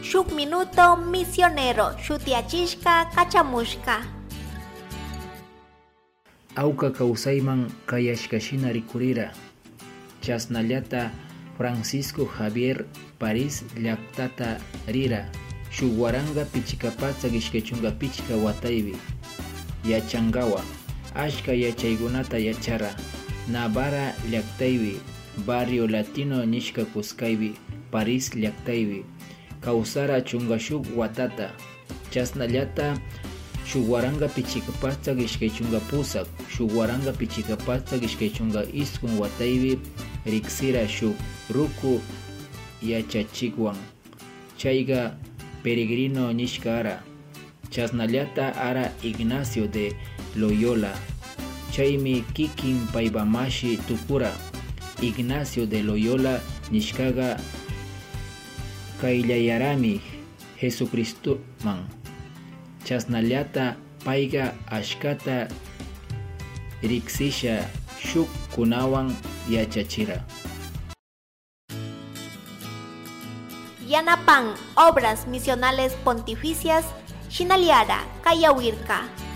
shuk minuto misionero shutiachishka kachamushka. Auka kausayman kayashkashina rikurira. Chasnallata Francisco Javier París llaktata rira. Shuk waranga pichikapatsa gishkechunga pichika wataybi. Yachangawa. Ashka yachaygunata yachara. Navarra llaktaybi. Barrio Latino nishka kuskaybi. París llaktaybi. Kausara chunga shuk watata. Chasnallata Shuwaranga pichikapatsa gishkechunga pusak. Shuwaranga pichikapatsa gishkechunga iskun wataybi. Riksira shuk ruku yachachikwan. Chayga peregrino nishkara. Chasnallata ara Ignacio de Loyola. Chaymi kikin paybamashi tukura. Ignacio de Loyola nishkaga kayllayarami Jesucristo man. Chasnallata payga ashkata riksisha shuk kunawan yachachira. Yanapan, Obras Misionales Pontificias, Shinaliara, Kayawirka.